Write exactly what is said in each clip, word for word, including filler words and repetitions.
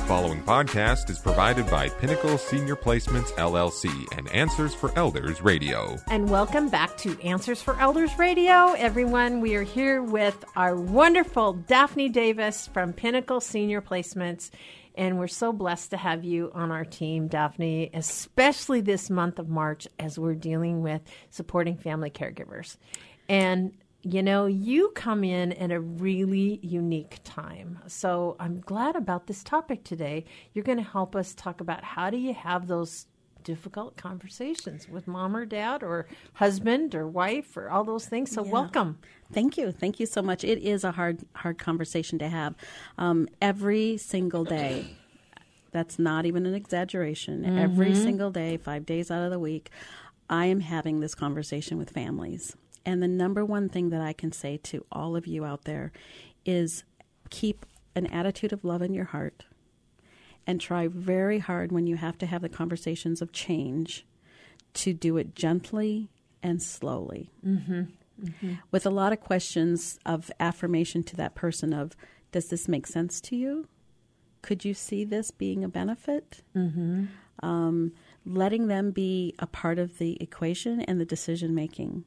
following podcast is provided by Pinnacle Senior Placements, L L C and Answers for Elders Radio. And welcome back to Answers for Elders Radio, everyone. We are here with our wonderful Daphne Davis from Pinnacle Senior Placements, and we're so blessed to have you on our team, Daphne, especially this month of March as we're dealing with supporting family caregivers. And you know, you come in at a really unique time. So I'm glad about this topic today. You're going to help us talk about how do you have those difficult conversations with mom or dad or husband or wife or all those things. So yeah. Welcome. Thank you. Thank you so much. It is a hard, hard conversation to have um, every single day. That's not even an exaggeration. Mm-hmm. Every single day, five days out of the week, I am having this conversation with families. And the number one thing that I can say to all of you out there is keep an attitude of love in your heart and try very hard when you have to have the conversations of change to do it gently and slowly. Mm-hmm. Mm-hmm. With a lot of questions of affirmation to that person of, does this make sense to you? Could you see this being a benefit? Mm-hmm. Um, letting them be a part of the equation and the decision making.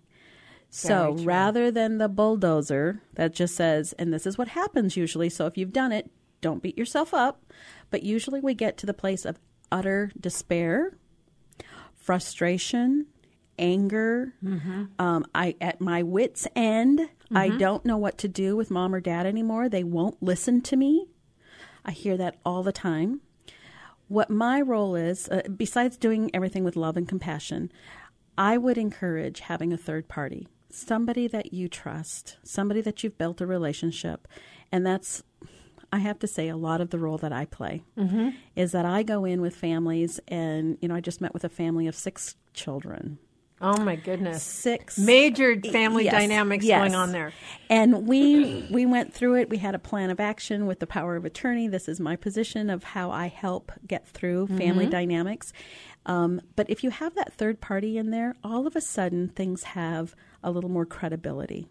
So rather than the bulldozer that just says, and this is what happens usually, so if you've done it, don't beat yourself up. But usually we get to the place of utter despair, frustration, anger. Mm-hmm. Um, I at my wit's end, mm-hmm. I don't know what to do with mom or dad anymore. They won't listen to me. I hear that all the time. What my role is, uh, besides doing everything with love and compassion, I would encourage having a third party. Somebody that you trust, somebody that you've built a relationship. And that's, I have to say, a lot of the role that I play mm-hmm. is that I go in with families and, you know, I just met with a family of six children. Oh, my goodness. Six. Major family yes, dynamics yes. going on there. And we we went through it. We had a plan of action with the power of attorney. This is my position of how I help get through mm-hmm. family dynamics. Um, but if you have that third party in there, all of a sudden things have a little more credibility.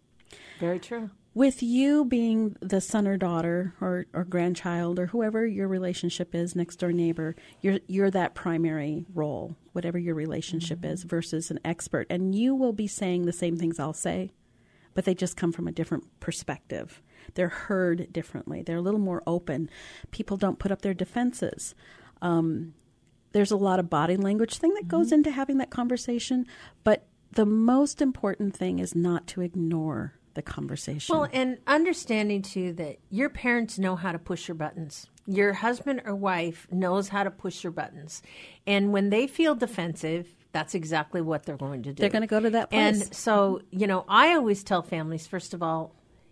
Very true. With you being the son or daughter or, or grandchild or whoever your relationship is, next door neighbor, you're you're that primary role, whatever your relationship mm-hmm. is, versus an expert. And you will be saying the same things I'll say, but they just come from a different perspective. They're heard differently. They're a little more open. People don't put up their defenses. Um, there's a lot of body language thing that mm-hmm. goes into having that conversation, but the most important thing is not to ignore the conversation. Well, and understanding, too, that your parents know how to push your buttons. Your husband or wife knows how to push your buttons. And when they feel defensive, that's exactly what they're going to do. They're going to go to that place. And so, you know, I always tell families, first of all,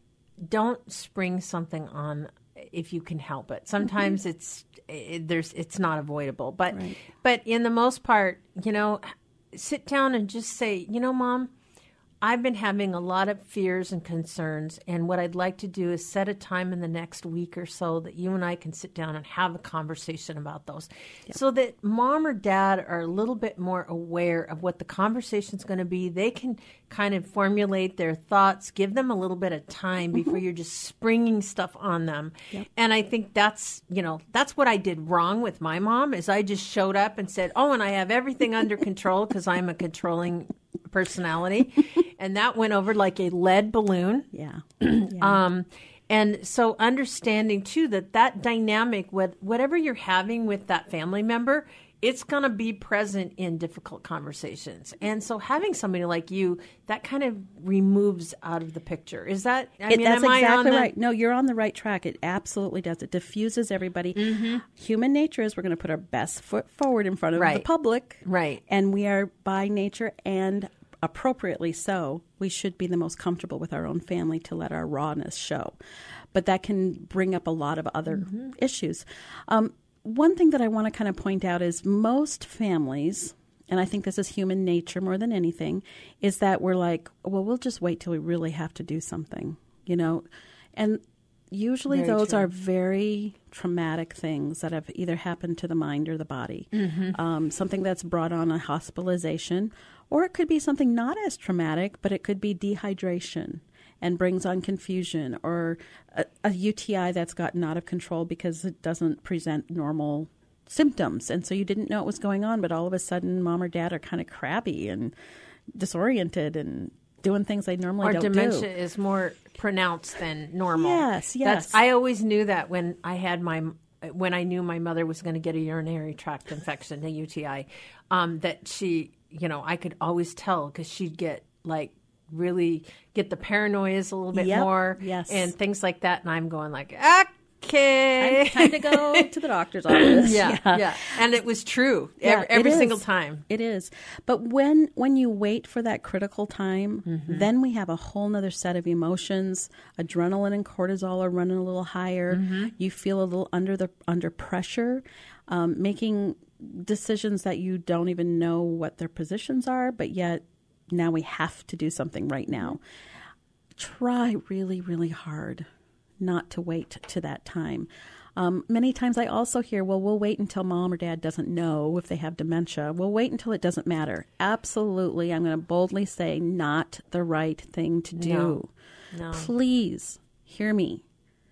don't spring something on if you can help it. Sometimes mm-hmm. it's it, there's it's not avoidable. But right. but in the most part, you know, sit down and just say, you know, Mom, I've been having a lot of fears and concerns, and what I'd like to do is set a time in the next week or so that you and I can sit down and have a conversation about those yeah. so that mom or dad are a little bit more aware of what the conversation's going to be. They can kind of formulate their thoughts, give them a little bit of time mm-hmm. before you're just springing stuff on them. Yep. And I think that's, you know, that's what I did wrong with my mom is I just showed up and said, oh, and I have everything under control because I'm a controlling personality. And that went over like a lead balloon. Yeah. yeah. Um, and so understanding, too, that that dynamic, with whatever you're having with that family member, it's going to be present in difficult conversations. And so having somebody like you, that kind of removes out of the picture. Is that, I it, mean, that's am exactly I on the... right. No, you're on the right track. It absolutely does. It diffuses everybody. Mm-hmm. Human nature is we're going to put our best foot forward in front of right. the public. Right. And we are by nature and appropriately so, we should be the most comfortable with our own family to let our rawness show. But that can bring up a lot of other mm-hmm. issues. Um, one thing that I want to kind of point out is most families, and I think this is human nature more than anything, is that we're like, well, we'll just wait till we really have to do something, you know? And usually very those true. Are very traumatic things that have either happened to the mind or the body. Mm-hmm. Um, something that's brought on a hospitalization, or it could be something not as traumatic, but it could be dehydration. and brings on confusion, or a, a U T I that's gotten out of control because it doesn't present normal symptoms. And so you didn't know what was going on, but all of a sudden mom or dad are kind of crabby and disoriented and doing things they normally or don't do. Or dementia do. is more pronounced than normal. Yes, yes. That's, I always knew that when I had my, when I knew my mother was going to get a urinary tract infection, a U T I, um, that she, you know, I could always tell because she'd get like really get the paranoias a little bit Yep, more yes. and things like that. And I'm going like, okay. Time, time to go to the doctor's office. yeah, yeah, yeah. And it was true Yeah, every, every it single is. time. It is. But when when you wait for that critical time, Mm-hmm. then we have a whole nother set of emotions. Adrenaline and cortisol are running a little higher. Mm-hmm. You feel a little under the under pressure, um, making decisions that you don't even know what their positions are, but yet now we have to do something right now. Try really, really hard not to wait to that time. Um, many times I also hear, well, we'll wait until mom or dad doesn't know if they have dementia. We'll wait until it doesn't matter. Absolutely. I'm going to boldly say not the right thing to do. No. No. Please hear me.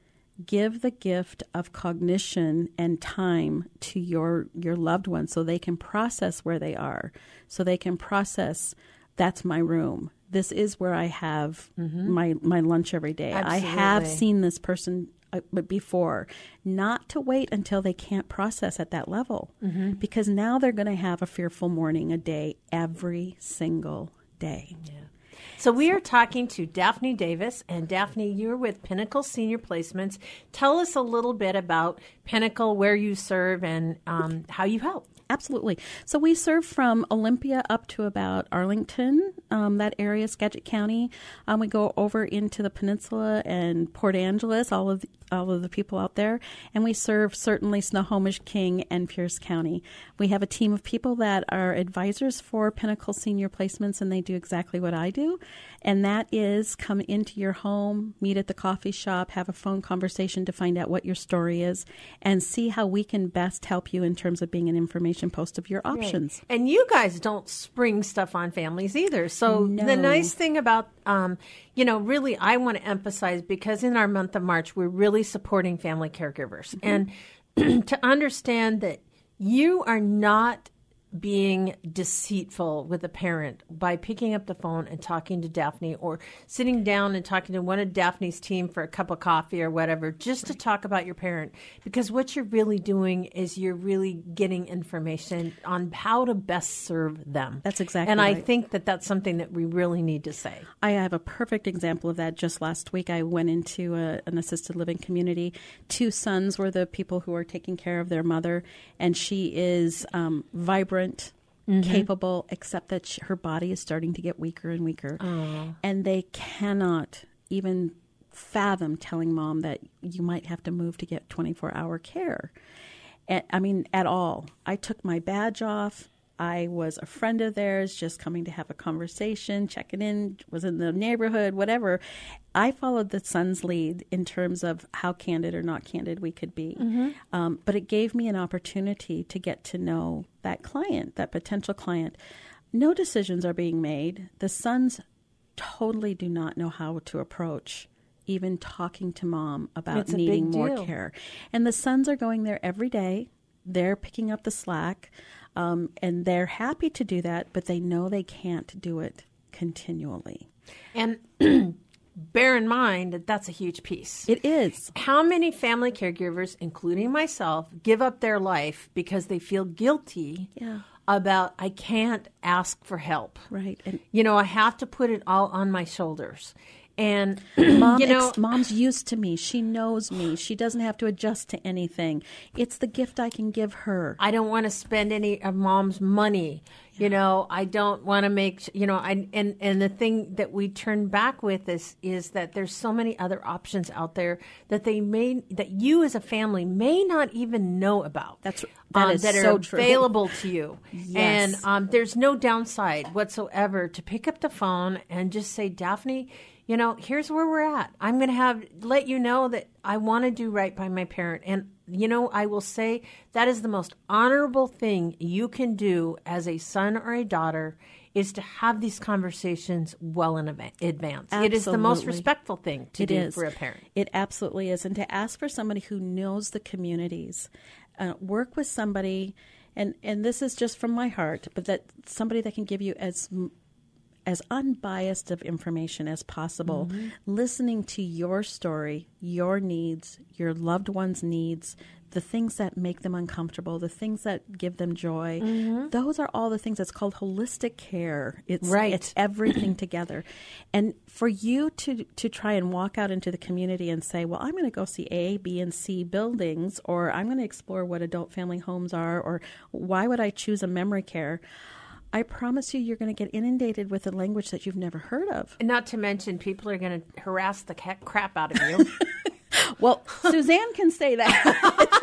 Give the gift of cognition and time to your, your loved one so they can process where they are, so they can process, that's my room. This is where I have mm-hmm. my, my lunch every day. Absolutely. I have seen this person uh, before. Not to wait until they can't process at that level, mm-hmm. because now they're going to have a fearful morning a day every single day. Yeah. So we are talking to Daphne Davis, and Daphne, you're with Pinnacle Senior Placements. Tell us a little bit about Pinnacle, where you serve, and um, how you help. Absolutely. So we serve from Olympia up to about Arlington, um, that area, Skagit County. Um, we go over into the peninsula and Port Angeles, all of the, all of the people out there. And we serve certainly Snohomish, King, and Pierce County. We have a team of people that are advisors for Pinnacle Senior Placements, and they do exactly what I do. And that is come into your home, meet at the coffee shop, have a phone conversation to find out what your story is, and see how we can best help you in terms of being an information post of your options. Right. And you guys don't spring stuff on families either. So No. the nice thing about, um, you know, really I want to emphasize, because in our month of March, we're really supporting family caregivers. Mm-hmm. And to understand that you are not being deceitful with a parent by picking up the phone and talking to Daphne, or sitting down and talking to one of Daphne's team for a cup of coffee or whatever, just to talk about your parent. Because what you're really doing is you're really getting information on how to best serve them. That's exactly And right. I think that that's something that we really need to say. I have a perfect example of that. Just last week, I went into a, an assisted living community. Two sons were the people who are taking care of their mother, and she is um, vibrant, Mm-hmm. capable, except that she, her body is starting to get weaker and weaker. Oh. And they cannot even fathom telling mom that you might have to move to get twenty-four hour care. And, I mean, at all. I took my badge off. I was a friend of theirs, just coming to have a conversation, checking in, was in the neighborhood, whatever. I followed the son's lead in terms of how candid or not candid we could be. Mm-hmm. Um, but it gave me an opportunity to get to know that client, that potential client. No decisions are being made. The sons totally do not know how to approach even talking to mom about It's a needing big more deal. care. And the sons are going there every day. They're picking up the slack. Um, and they're happy to do that, but they know they can't do it continually. And bear in mind that that's a huge piece. It is. How many family caregivers, including myself, give up their life because they feel guilty Yeah. about, I can't ask for help. Right. And You know, I have to put it all on my shoulders. And, Mom, you know, ex- mom's used to me. She knows me. She doesn't have to adjust to anything. It's the gift I can give her. I don't want to spend any of mom's money. You know, I don't want to make, you know, I, and, and the thing that we turn back with is, is that there's so many other options out there that they may, that you as a family may not even know about. That's- that um, is that so are true. available to you. Yes. And um, there's no downside whatsoever to pick up the phone and just say, Daphne, you know, here's where we're at. I'm going to have, let you know that I want to do right by my parent. And, you know, I will say that is the most honorable thing you can do as a son or a daughter, is to have these conversations well in advance. Absolutely. It is the most respectful thing to It do is. for a parent. It absolutely is. And to ask for somebody who knows the communities, uh, work with somebody, and, and this is just from my heart, but that somebody that can give you as as unbiased of information as possible, mm-hmm. listening to your story, your needs, your loved one's needs, the things that make them uncomfortable, the things that give them joy. Mm-hmm. Those are all the things that's called holistic care. It's right. It's everything together. And for you to to try and walk out into the community and say, well, I'm going to go see A, B, and C buildings, or I'm going to explore what adult family homes are, or why would I choose a memory care? I promise you, you're going to get inundated with a language that you've never heard of. Not to mention, people are going to harass the crap out of you. Well, Suzanne can say that.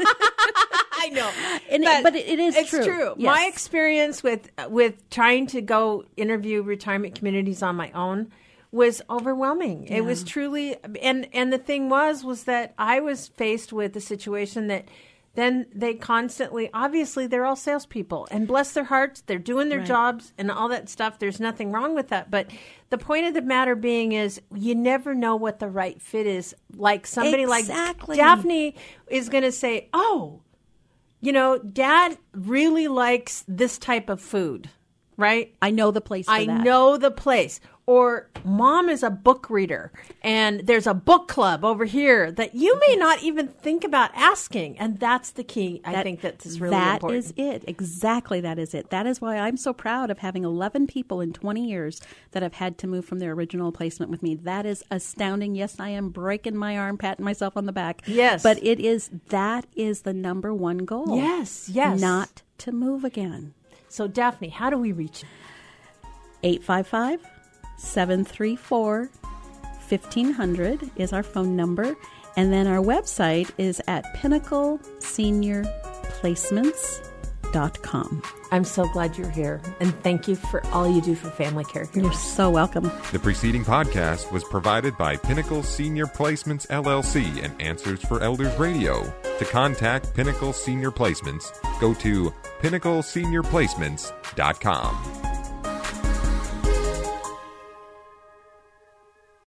I know, and but, it, but it, it is it's true. true. Yes. My experience with with trying to go interview retirement communities on my own was overwhelming. Yeah. It was truly, and and the thing was was that I was faced with a situation that. Then they constantly, obviously, they're all salespeople, and bless their hearts, they're doing their right. jobs and all that stuff. There's nothing wrong with that. But the point of the matter being is you never know what the right fit is. Like somebody exactly. like Daphne is going to say, oh, you know, Dad really likes this type of food, right? I know the place for I that. know the place. Or Mom is a book reader, and there's a book club over here that you may not even think about asking. And that's the key. I that, think that's really that important. That is it. Exactly that is it. That is why I'm so proud of having eleven people in twenty years that have had to move from their original placement with me. That is astounding. Yes, I am breaking my arm, patting myself on the back. Yes. But it is, that is the number one goal. Yes, yes. Not to move again. So, Daphne, how do we reach you? eight five five, seven three four, fifteen hundred is our phone number. And then our website is at pinnacle senior placements dot com. I'm so glad you're here. And thank you for all you do for family caregivers. You're so welcome. The preceding podcast was provided by Pinnacle Senior Placements, L L C and Answers for Elders Radio. To contact Pinnacle Senior Placements, go to pinnacle senior placements dot com.